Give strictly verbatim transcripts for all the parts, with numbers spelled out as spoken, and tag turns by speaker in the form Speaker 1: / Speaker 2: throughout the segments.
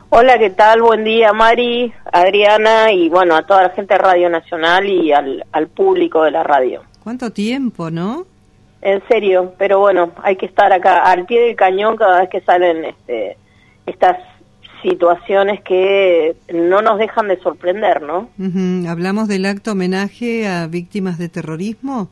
Speaker 1: Hola, ¿qué tal? Buen día, Mari, Adriana y bueno, a toda la gente de Radio Nacional y al, al público de la radio.
Speaker 2: ¿Cuánto tiempo, no?
Speaker 1: En serio, pero bueno, hay que estar acá al pie del cañón cada vez que salen este, estas situaciones que no nos dejan de sorprender, ¿no?
Speaker 2: Uh-huh. ¿Hablamos del acto homenaje a víctimas de terrorismo?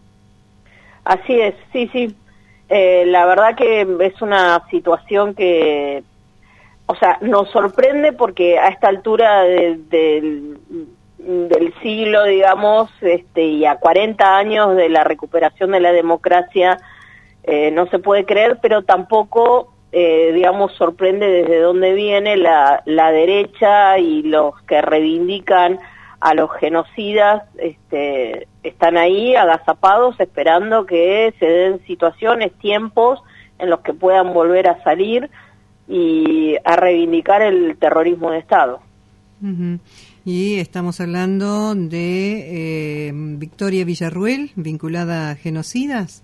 Speaker 1: Así es, sí, sí. Eh, la verdad que es una situación que... O sea, nos sorprende porque a esta altura de, de, del siglo, digamos, este, y a cuarenta años de la recuperación de la democracia, eh, no se puede creer, pero tampoco, eh, digamos, sorprende desde dónde viene la, la derecha y los que reivindican a los genocidas, este, están ahí agazapados esperando que se den situaciones, tiempos en los que puedan volver a salir y a reivindicar el terrorismo de Estado.
Speaker 2: Uh-huh. Y estamos hablando de eh, Victoria Villarruel, vinculada a genocidas.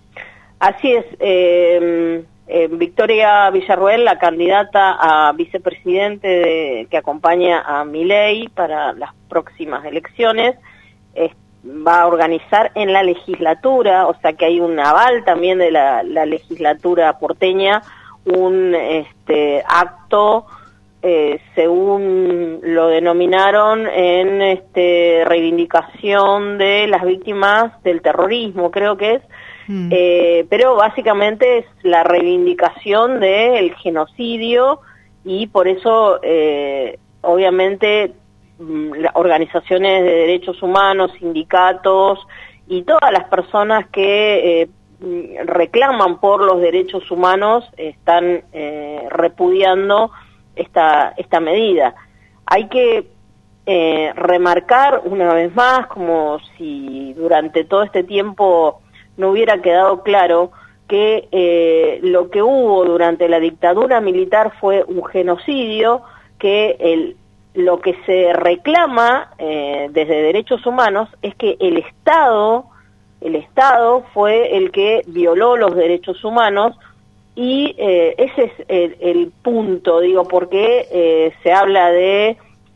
Speaker 1: Así es, eh, eh, Victoria Villarruel, la candidata a vicepresidente de, que acompaña a Milei para las próximas elecciones, es, va a organizar en la legislatura, o sea que hay un aval también de la, la legislatura porteña, un este acto eh, según lo denominaron en este reivindicación de las víctimas del terrorismo, creo que es, mm. eh, pero básicamente es la reivindicación del genocidio y por eso eh, obviamente organizaciones de derechos humanos, sindicatos y todas las personas que eh, reclaman por los derechos humanos están eh, repudiando esta esta medida. Hay que eh, remarcar una vez más, como si durante todo este tiempo no hubiera quedado claro, que eh, lo que hubo durante la dictadura militar fue un genocidio, que el, lo que se reclama eh, desde derechos humanos es que el Estado El Estado fue el que violó los derechos humanos y eh, ese es el, el punto, digo, porque eh, se habla de,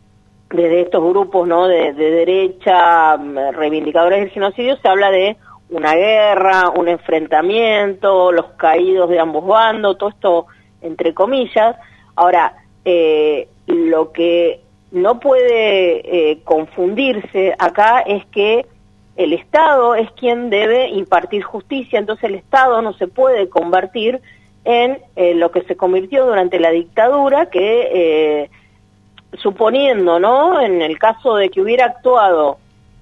Speaker 1: de estos grupos, ¿no? De, de derecha, reivindicadores del genocidio, se habla de una guerra, un enfrentamiento, los caídos de ambos bandos, todo esto entre comillas. Ahora, eh, lo que no puede eh, confundirse acá es que el Estado es quien debe impartir justicia, entonces el Estado no se puede convertir en eh, lo que se convirtió durante la dictadura, que eh, suponiendo, ¿no?, en el caso de que hubiera actuado,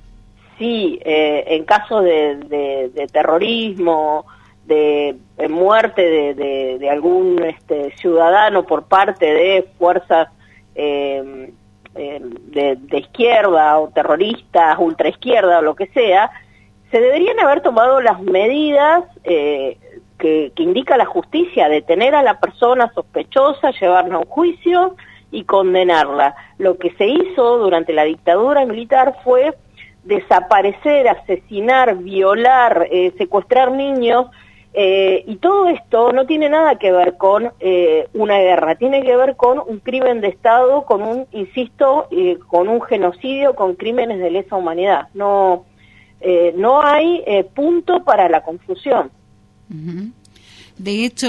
Speaker 1: sí, eh, en caso de, de, de terrorismo, de, de muerte de, de, de algún este, ciudadano por parte de fuerzas eh, De, de izquierda o terroristas, ultraizquierda o lo que sea, se deberían haber tomado las medidas eh, que, que indica la justicia, detener a la persona sospechosa, llevarla a un juicio y condenarla. Lo que se hizo durante la dictadura militar fue desaparecer, asesinar, violar, eh, secuestrar niños, Eh, y todo esto no tiene nada que ver con eh, una guerra, tiene que ver con un crimen de Estado, con un, insisto, eh, con un genocidio, con crímenes de lesa humanidad. No, eh, no hay eh, punto para la confusión.
Speaker 3: Uh-huh. De hecho,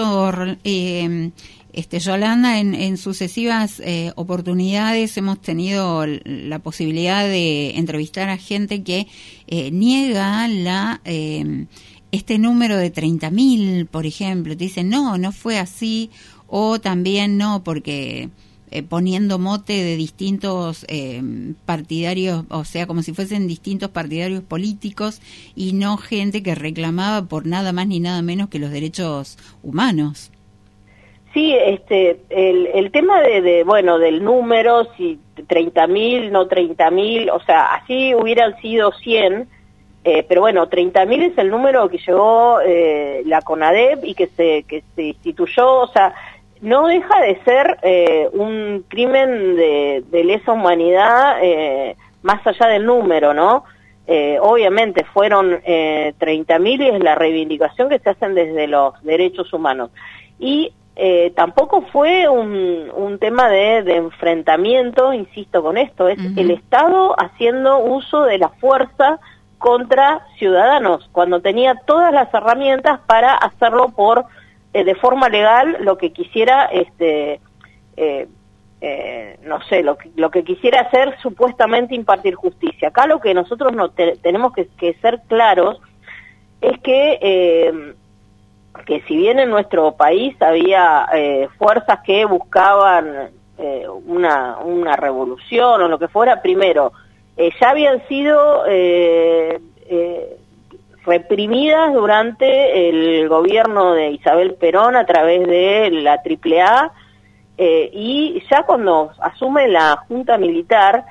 Speaker 3: eh, este, Yolanda, en, en sucesivas eh, oportunidades hemos tenido la posibilidad de entrevistar a gente que eh, niega la... Eh, este número de treinta mil, por ejemplo, te dicen, no, no fue así, o también no, porque eh, poniendo mote de distintos eh, partidarios, o sea, como si fuesen distintos partidarios políticos, y no gente que reclamaba por nada más ni nada menos que los derechos humanos.
Speaker 1: Sí, este, el, el tema de, de, bueno, del número, si treinta mil, no treinta mil, o sea, así hubieran sido cien, Eh, pero bueno, treinta mil es el número que llegó eh, la CONADEP y que se que se instituyó, o sea, no deja de ser eh, un crimen de, de lesa humanidad eh, más allá del número, ¿no? Eh, obviamente fueron eh, treinta mil y es la reivindicación que se hacen desde los derechos humanos. Y eh, tampoco fue un, un tema de, de enfrentamiento, insisto con esto, es uh-huh. el Estado haciendo uso de la fuerza contra ciudadanos, cuando tenía todas las herramientas para hacerlo por eh, de forma legal, lo que quisiera, este eh, eh, no sé, lo que, lo que quisiera hacer supuestamente impartir justicia. Acá lo que nosotros no te, tenemos que, que ser claros es que eh, que si bien en nuestro país había eh, fuerzas que buscaban eh, una, una revolución o lo que fuera, primero, eh, ya habían sido eh, eh, reprimidas durante el gobierno de Isabel Perón a través de la triple A, eh, y ya cuando asume la Junta Militar,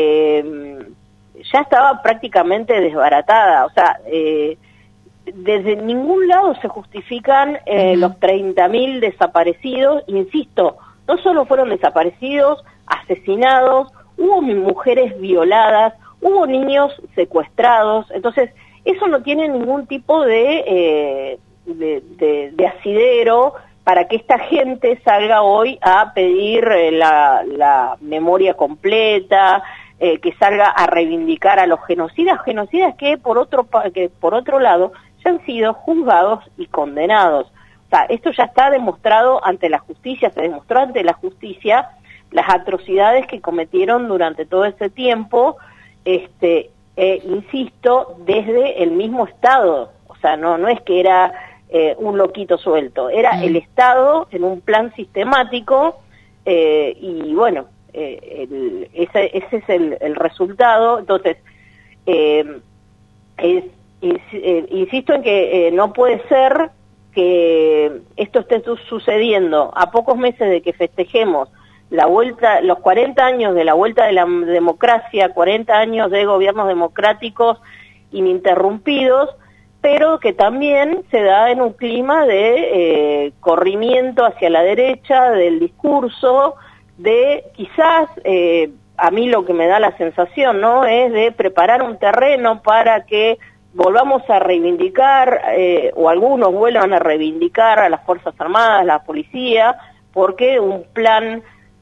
Speaker 1: eh, ya estaba prácticamente desbaratada, o sea, eh, desde ningún lado se justifican eh, uh-huh. los treinta mil desaparecidos, insisto, no solo fueron desaparecidos, asesinados, hubo mujeres violadas, hubo niños secuestrados, entonces eso no tiene ningún tipo de, eh, de, de, de asidero para que esta gente salga hoy a pedir eh, la, la memoria completa, eh, que salga a reivindicar a los genocidas, genocidas que por otro, que por otro lado ya han sido juzgados y condenados. O sea, esto ya está demostrado ante la justicia, se demostró ante la justicia las atrocidades que cometieron durante todo ese tiempo, este, eh, insisto, desde el mismo Estado. O sea, no, no es que era eh, un loquito suelto, era mm. el Estado en un plan sistemático, eh, y bueno, eh, el, ese, ese es el, el resultado. Entonces, eh, es insisto en que eh, no puede ser que esto esté sucediendo a pocos meses de que festejemos la vuelta, los cuarenta años de la vuelta de la democracia, cuarenta años de gobiernos democráticos ininterrumpidos, pero que también se da en un clima de eh, corrimiento hacia la derecha del discurso, de quizás, eh, a mí lo que me da la sensación, ¿no?, es de preparar un terreno para que volvamos a reivindicar, eh, o algunos vuelvan a reivindicar a las Fuerzas Armadas, la policía, porque un plan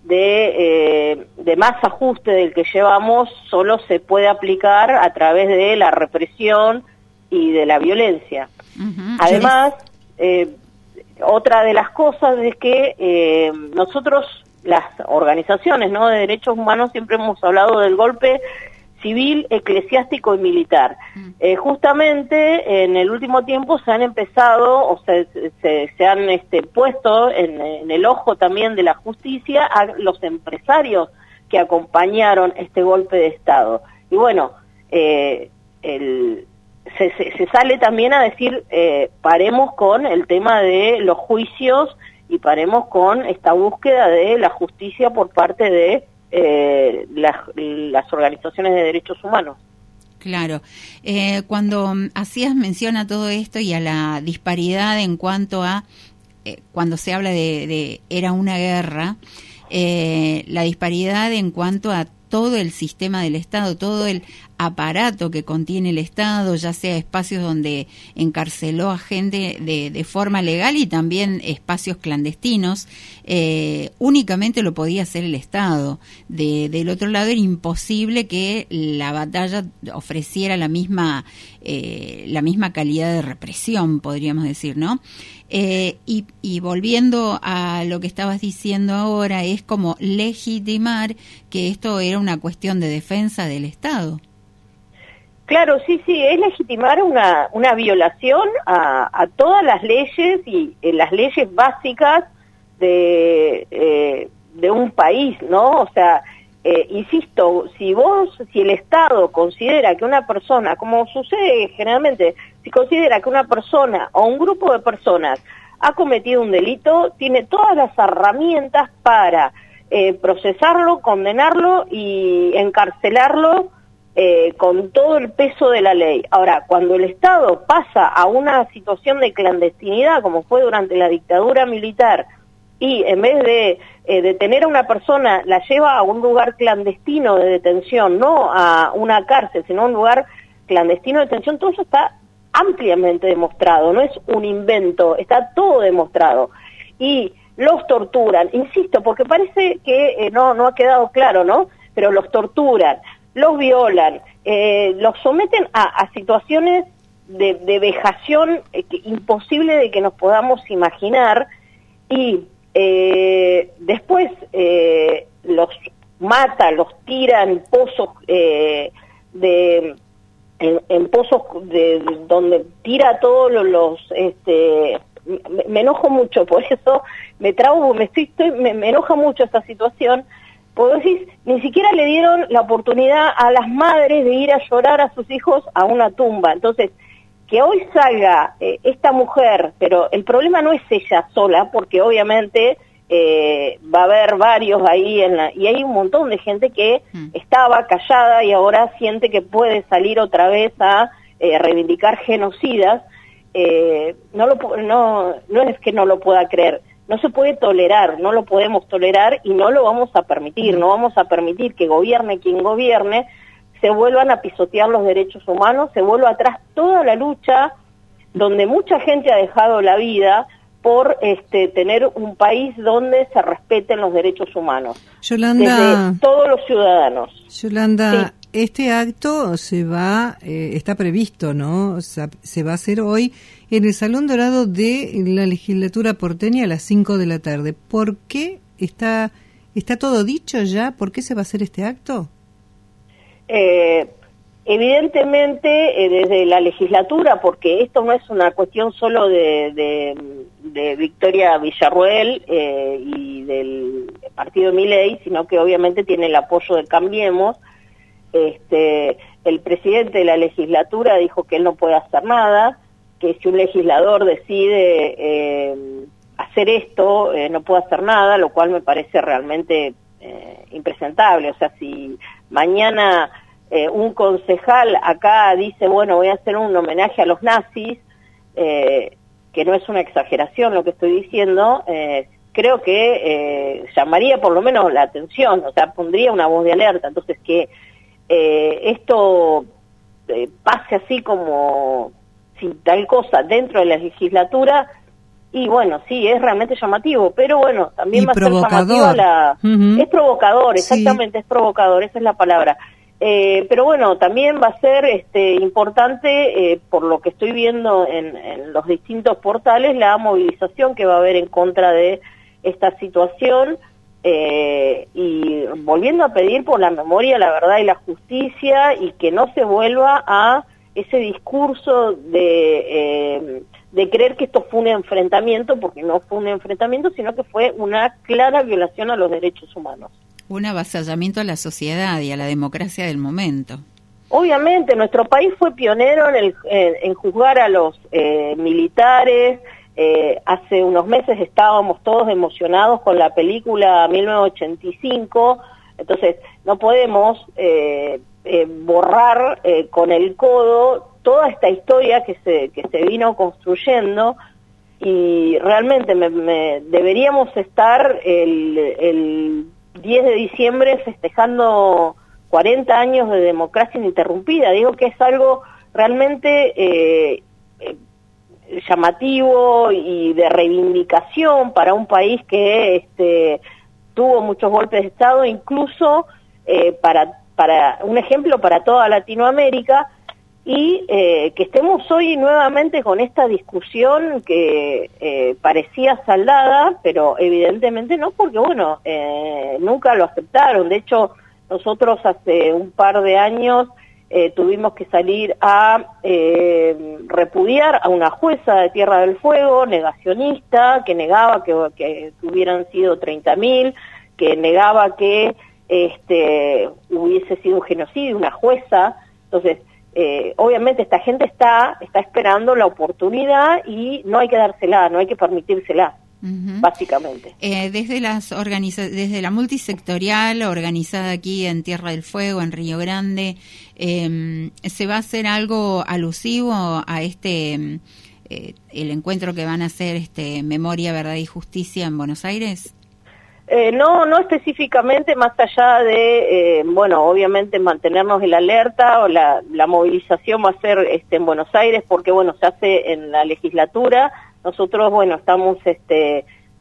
Speaker 1: de, eh, de más ajuste del que llevamos solo se puede aplicar a través de la represión y de la violencia. Uh-huh. Además, eh, otra de las cosas es que eh, nosotros, las organizaciones, ¿no?, de derechos humanos, siempre hemos hablado del golpe civil, eclesiástico y militar. Mm. Eh, justamente en el último tiempo se han empezado, o se, se, se han este, puesto en, en el ojo también de la justicia a los empresarios que acompañaron este golpe de Estado. Y bueno, eh, el, se, se, se sale también a decir, eh, paremos con el tema de los juicios y paremos con esta búsqueda de la justicia por parte de Eh, las, las organizaciones de derechos humanos.
Speaker 3: Claro. Eh, cuando hacías mención a todo esto y a la disparidad en cuanto a, eh, cuando se habla de, de era una guerra, eh, la disparidad en cuanto a todo el sistema del Estado, todo el aparato que contiene el Estado, ya sea espacios donde encarceló a gente de, de forma legal y también espacios clandestinos, eh, únicamente lo podía hacer el Estado. De, del otro lado era imposible que la batalla ofreciera la misma, eh, la misma calidad de represión, podríamos decir, ¿no? Eh, y, y volviendo a lo que estabas diciendo ahora, es como legitimar que esto era una cuestión de defensa del Estado.
Speaker 1: Claro, sí, sí, es legitimar una, una violación a, a todas las leyes y eh, las leyes básicas de, eh, de un país, ¿no? O sea, eh, insisto, si vos, si el Estado considera que una persona, como sucede generalmente, si considera que una persona o un grupo de personas ha cometido un delito, tiene todas las herramientas para eh, procesarlo, condenarlo y encarcelarlo eh, con todo el peso de la ley. Ahora, cuando el Estado pasa a una situación de clandestinidad, como fue durante la dictadura militar, y en vez de eh, detener a una persona, la lleva a un lugar clandestino de detención, no a una cárcel, sino a un lugar clandestino de detención, todo eso está ampliamente demostrado, no es un invento, está todo demostrado. Y los torturan, insisto, porque parece que eh, no, no ha quedado claro, ¿no? Pero los torturan, los violan, eh, los someten a, a situaciones de, de vejación eh, que, imposible de que nos podamos imaginar, y eh, después eh, los mata, los tira en pozos eh, de en, en pozos de, de donde tira todos los, los este me, me enojo mucho, por eso me traumo, me estoy, estoy me, me enoja mucho esta situación, porque decís, ni siquiera le dieron la oportunidad a las madres de ir a llorar a sus hijos a una tumba. Entonces, que hoy salga eh, esta mujer, pero el problema no es ella sola, porque obviamente eh, va a haber varios ahí, en la, y hay un montón de gente que mm. estaba callada y ahora siente que puede salir otra vez a eh, reivindicar genocidas. Eh, no, lo, no, no es que no lo pueda creer, no se puede tolerar, no lo podemos tolerar y no lo vamos a permitir, no vamos a permitir que gobierne quien gobierne, se vuelvan a pisotear los derechos humanos, se vuelva atrás toda la lucha donde mucha gente ha dejado la vida por este, tener un país donde se respeten los derechos humanos.
Speaker 2: Yolanda,
Speaker 1: desde todos los ciudadanos.
Speaker 2: Yolanda,
Speaker 1: sí.
Speaker 2: Este acto se va, eh, está previsto, ¿no? Se, se va a hacer hoy en el Salón Dorado de la Legislatura porteña a las cinco de la tarde. ¿Por qué está, está todo dicho ya? ¿Por qué se va a hacer este acto?
Speaker 1: Eh, evidentemente eh, desde la legislatura, porque esto no es una cuestión solo de, de, de Victoria Villarruel eh, y del partido Milei, sino que obviamente tiene el apoyo de Cambiemos. Este, el presidente de la legislatura dijo que él no puede hacer nada, que si un legislador decide eh, hacer esto, eh, no puede hacer nada, lo cual me parece realmente eh, impresentable. O sea, si mañana eh, un concejal acá dice, bueno, voy a hacer un homenaje a los nazis, eh, que no es una exageración lo que estoy diciendo, eh, creo que eh, llamaría por lo menos la atención, o sea, pondría una voz de alerta. Entonces, que eh, esto eh, pase así como sin tal cosa dentro de la legislatura, y bueno, sí, es realmente llamativo, pero bueno, también
Speaker 2: y
Speaker 1: va a ser llamativo la... Uh-huh. Es provocador, exactamente, sí. Es provocador, esa es la palabra. Eh, pero bueno, también va a ser este, importante, eh, por lo que estoy viendo en, en los distintos portales, la movilización que va a haber en contra de esta situación, eh, y volviendo a pedir por la memoria, la verdad y la justicia, y que no se vuelva a ese discurso de, eh, de creer que esto fue un enfrentamiento, porque no fue un enfrentamiento, sino que fue una clara violación a los derechos humanos.
Speaker 3: Un avasallamiento a la sociedad y a la democracia del momento.
Speaker 1: Obviamente, nuestro país fue pionero en, el, en, en juzgar a los eh, militares. Eh, hace unos meses estábamos todos emocionados con la película mil novecientos ochenta y cinco, entonces no podemos eh, eh, borrar eh, con el codo toda esta historia que se, que se vino construyendo, y realmente me, me, deberíamos estar el, el diez de diciembre festejando cuarenta años de democracia ininterrumpida. Digo que es algo realmente eh, eh, llamativo y de reivindicación para un país que este, tuvo muchos golpes de Estado, incluso eh, para, para un ejemplo para toda Latinoamérica, y eh, que estemos hoy nuevamente con esta discusión que eh, parecía saldada, pero evidentemente no, porque bueno, eh, nunca lo aceptaron. De hecho, nosotros hace un par de años eh, tuvimos que salir a eh, repudiar a una jueza de Tierra del Fuego, negacionista, que negaba que, que hubieran sido treinta mil, que negaba que este, hubiese sido un genocidio, una jueza. Entonces, Eh, obviamente esta gente está está esperando la oportunidad y no hay que dársela, no hay que permitírsela, uh-huh. básicamente.
Speaker 3: Eh, desde las organiza desde la multisectorial organizada aquí en Tierra del Fuego, en Río Grande, eh, ¿se va a hacer algo alusivo a este eh, el encuentro que van a hacer, este Memoria, Verdad y Justicia en Buenos Aires?
Speaker 1: Eh, no, no específicamente, más allá de, eh, bueno, obviamente mantenernos en la alerta, o la, la movilización va a ser este, en Buenos Aires, porque bueno, se hace en la legislatura. Nosotros, bueno, estamos este,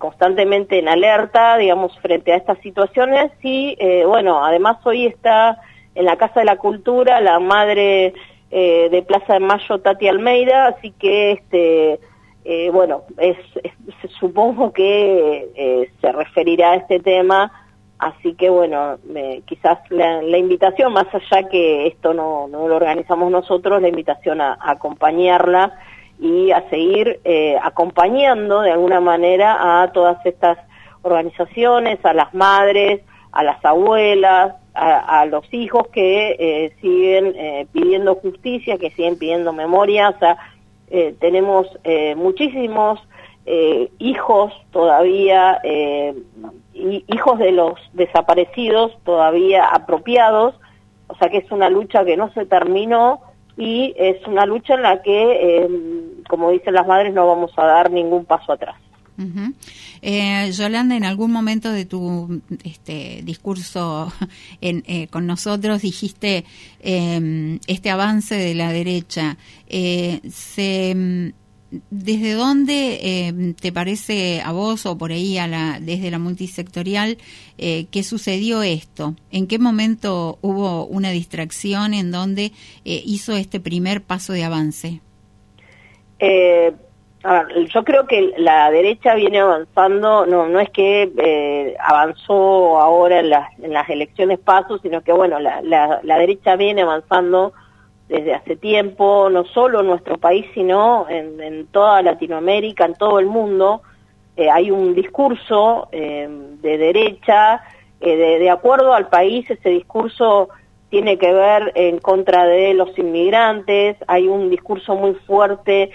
Speaker 1: constantemente en alerta, digamos, frente a estas situaciones. Y, eh, bueno, además hoy está en la Casa de la Cultura la madre eh, de Plaza de Mayo, Tati Almeida, así que, este, eh, bueno, es, es, supongo que eh, se referirá a este tema. Así que, bueno, eh, quizás la, la invitación, más allá que esto no, no lo organizamos nosotros, la invitación a, a acompañarla y a seguir eh, acompañando de alguna manera a todas estas organizaciones, a las madres, a las abuelas, a, a los hijos que eh, siguen eh, pidiendo justicia, que siguen pidiendo memoria. O sea, eh, tenemos eh, muchísimos eh, hijos todavía, eh, hijos de los desaparecidos todavía apropiados, o sea que es una lucha que no se terminó y es una lucha en la que, eh, como dicen las madres, no vamos a dar ningún paso atrás.
Speaker 3: Uh-huh. eh, Yolanda, en algún momento de tu este discurso en, eh, con nosotros dijiste eh, este avance de la derecha. Eh, se... ¿Desde dónde eh, te parece a vos o por ahí a la, desde la multisectorial eh, que sucedió esto? ¿En qué momento hubo una distracción en donde eh, hizo este primer paso de avance?
Speaker 1: Eh, a ver, yo creo que la derecha viene avanzando, no no es que eh, avanzó ahora en las, en las elecciones pasos, sino que bueno, la, la, la derecha viene avanzando desde hace tiempo, no solo en nuestro país, sino en, en toda Latinoamérica, en todo el mundo. Eh, hay un discurso eh, de derecha, eh, de, de acuerdo al país, ese discurso tiene que ver en contra de los inmigrantes, hay un discurso muy fuerte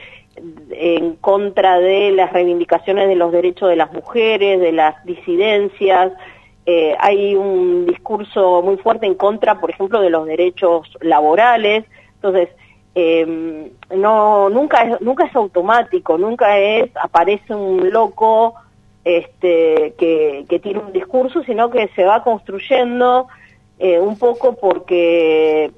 Speaker 1: en contra de las reivindicaciones de los derechos de las mujeres, de las disidencias. Eh, hay un discurso muy fuerte en contra, por ejemplo, de los derechos laborales. Entonces, eh, no nunca es, nunca es automático, nunca es aparece un loco este, que, que tiene un discurso, sino que se va construyendo eh, un poco porque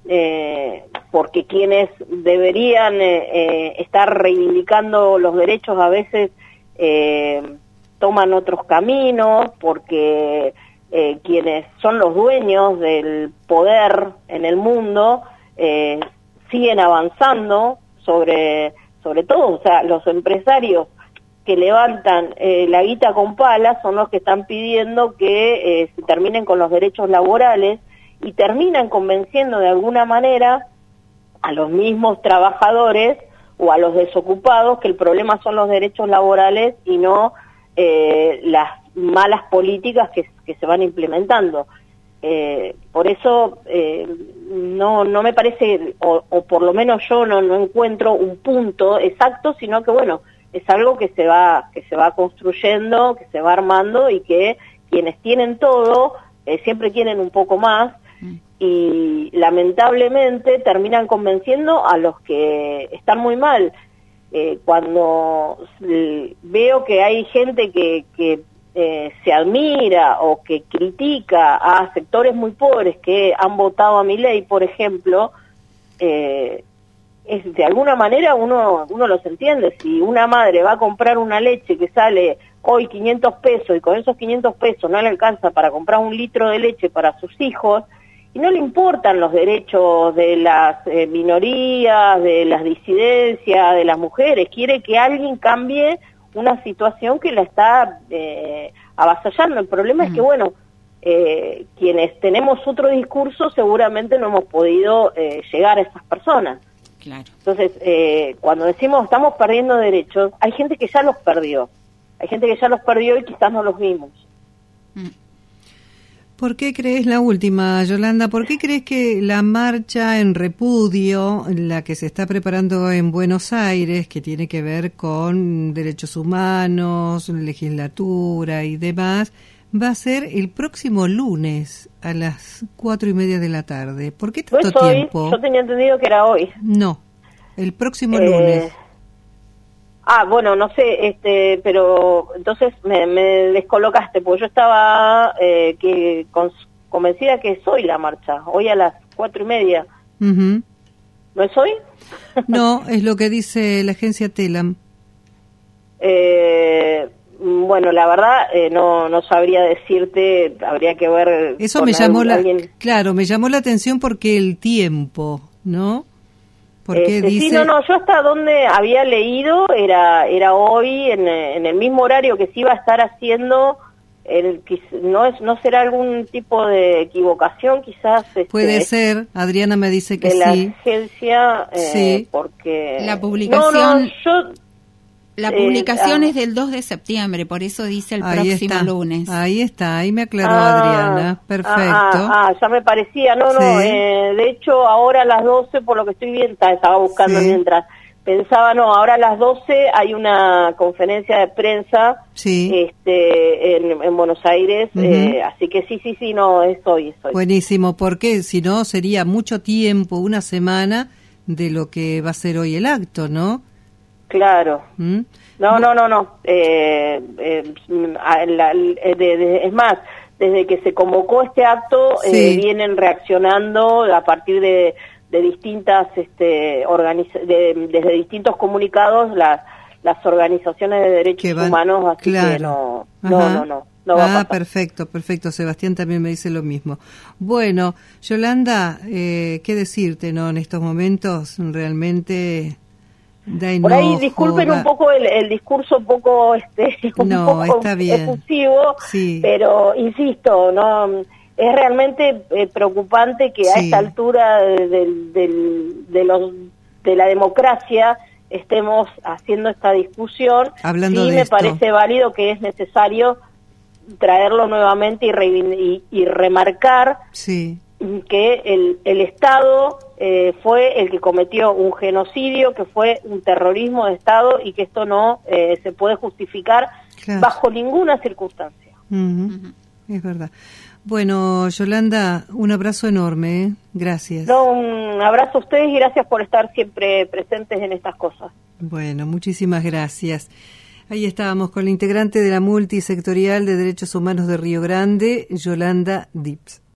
Speaker 1: eh, porque quienes deberían eh, eh, estar reivindicando los derechos a veces eh, toman otros caminos, porque eh, quienes son los dueños del poder en el mundo eh, siguen avanzando sobre, sobre todo, o sea, los empresarios que levantan eh, la guita con palas son los que están pidiendo que eh, se terminen con los derechos laborales y terminan convenciendo de alguna manera a los mismos trabajadores o a los desocupados que el problema son los derechos laborales y no Eh, las malas políticas que, que se van implementando. Eh, por eso eh, no no me parece, o, o por lo menos yo no, no encuentro un punto exacto, sino que bueno, es algo que se va que se va construyendo, que se va armando y que quienes tienen todo eh, siempre quieren un poco más y lamentablemente terminan convenciendo a los que están muy mal. Eh, cuando eh, veo que hay gente que, que eh, se admira o que critica a sectores muy pobres que han votado a Milei, por ejemplo, eh, es, de alguna manera uno uno los entiende. Si una madre va a comprar una leche que sale hoy quinientos pesos y con esos quinientos pesos no le alcanza para comprar un litro de leche para sus hijos, y no le importan los derechos de las eh, minorías, de las disidencias, de las mujeres, quiere que alguien cambie una situación que la está eh, avasallando. El problema mm. es que, bueno, eh, quienes tenemos otro discurso seguramente no hemos podido eh, llegar a esas personas.
Speaker 3: Claro.
Speaker 1: Entonces, eh, cuando decimos estamos perdiendo derechos, hay gente que ya los perdió, hay gente que ya los perdió y quizás no los vimos.
Speaker 2: Mm. ¿Por qué crees, la última, Yolanda, por qué crees que la marcha en repudio, la que se está preparando en Buenos Aires, que tiene que ver con derechos humanos, legislatura y demás, va a ser el próximo lunes a las cuatro y media de la tarde? ¿Por qué tanto
Speaker 1: ¿No es hoy?
Speaker 2: tiempo?
Speaker 1: Yo tenía entendido que era hoy.
Speaker 2: No, el próximo
Speaker 1: eh...
Speaker 2: lunes.
Speaker 1: Ah, bueno, no sé, este, pero entonces me, me descolocaste, porque yo estaba eh, que con, convencida que es hoy la marcha, hoy a las cuatro y media.
Speaker 2: Uh-huh.
Speaker 1: ¿No es hoy?
Speaker 2: No, es lo que dice la agencia Telam.
Speaker 1: Eh, Bueno, la verdad eh, no no sabría decirte, habría que ver.
Speaker 2: Eso me llamó la, alguien. Claro, me llamó la atención porque el tiempo, ¿no? Porque
Speaker 1: este,
Speaker 2: dice...
Speaker 1: Sí, no, no, yo hasta donde había leído era era hoy en, en el mismo horario que se iba a estar haciendo. El, no es no será algún tipo de equivocación, quizás. Este,
Speaker 2: Puede ser. Adriana me dice que
Speaker 1: de
Speaker 2: sí.
Speaker 1: La agencia, eh,
Speaker 2: sí.
Speaker 1: Porque
Speaker 3: la publicación.
Speaker 1: No, no, yo.
Speaker 3: La publicación eh, es del dos de septiembre, por eso dice el
Speaker 2: ahí
Speaker 3: próximo
Speaker 2: está,
Speaker 3: lunes.
Speaker 2: Ahí está, ahí me aclaró
Speaker 1: ah,
Speaker 2: Adriana. Perfecto.
Speaker 1: Ah, ah, ah, ya me parecía. No, no,
Speaker 2: sí.
Speaker 1: eh, de hecho ahora a las doce, por lo que estoy viendo, estaba buscando sí. mientras pensaba, no, ahora a las doce hay una conferencia de prensa
Speaker 2: sí.
Speaker 1: este, en, en Buenos Aires, uh-huh. eh, así que sí, sí, sí, no, es hoy, es hoy.
Speaker 2: Buenísimo, porque si no sería mucho tiempo, una semana, de lo que va a ser hoy el acto, ¿no?
Speaker 1: Claro.
Speaker 2: ¿Mm?
Speaker 1: No, no, no, no. Eh, eh, la, de, de, es más, desde que se convocó este acto, sí. eh, vienen reaccionando a partir de, de distintas, este, organiza- de, desde distintos comunicados, las las organizaciones de derechos van, humanos, así claro. que no, no, no, no. No va
Speaker 2: ah,
Speaker 1: a pasar.
Speaker 2: perfecto, perfecto. Sebastián también me dice lo mismo. Bueno, Yolanda, eh, ¿qué decirte, no? En estos momentos realmente da enojo.
Speaker 1: Por ahí disculpen da... un poco el, el discurso un poco, este, un
Speaker 2: no,
Speaker 1: poco
Speaker 2: está bien.
Speaker 1: efusivo,
Speaker 2: sí.
Speaker 1: pero insisto, no, es realmente eh, preocupante que sí. a esta altura de, de, de, de los de la democracia estemos haciendo esta discusión.
Speaker 2: Hablando
Speaker 1: sí
Speaker 2: de
Speaker 1: me
Speaker 2: esto.
Speaker 1: Parece válido que es necesario traerlo nuevamente y, re, y, y remarcar
Speaker 2: sí.
Speaker 1: que el, el Estado eh, fue el que cometió un genocidio, que fue un terrorismo de Estado y que esto no eh, se puede justificar claro. bajo ninguna circunstancia.
Speaker 2: Uh-huh. Uh-huh. Es verdad. Bueno, Yolanda, un abrazo enorme, ¿eh? Gracias.
Speaker 1: No, un abrazo a ustedes y gracias por estar siempre presentes en estas cosas.
Speaker 2: Bueno, muchísimas gracias. Ahí estábamos con la integrante de la multisectorial de Derechos Humanos de Río Grande, Yolanda Dips.